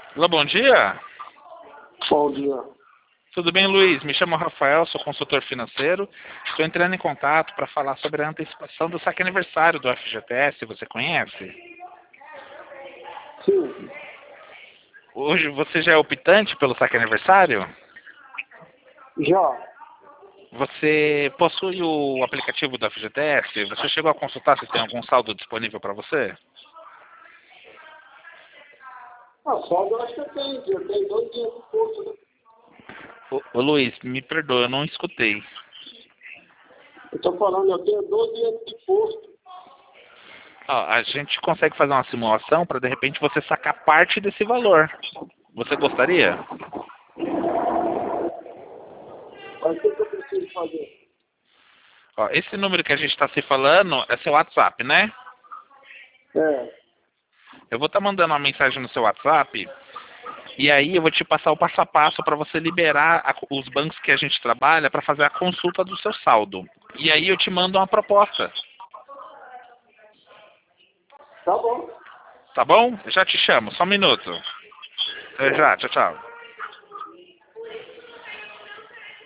Olá, bom dia. Bom dia. Tudo bem, Luiz? Me chamo Rafael, sou consultor financeiro. Estou entrando em contato para falar sobre a antecipação do saque aniversário do FGTS. Você conhece? Sim, Hoje você já é optante pelo saque aniversário? já. Você possui o aplicativo do FGTS? Você chegou a consultar se tem algum saldo disponível para você? Saldo eu acho que eu tenho 2 dias de curso, né? Ô, Luiz, me perdoa, eu não escutei. Eu tô falando, eu tenho 12 dias de posto. Ó, a gente consegue fazer uma simulação para de repente você sacar parte desse valor. Você gostaria? Mas o que eu preciso fazer? Ó, esse número que a gente está se falando é seu WhatsApp, né? É, Eu vou estar mandando uma mensagem no seu WhatsApp e aí eu vou te passar o passo a passo para você liberar os bancos que a gente trabalha para fazer a consulta do seu saldo. E aí eu te mando uma proposta, tá bom. tá bom? Eu já te chamo, só um minuto. Até já, tchau, tchau.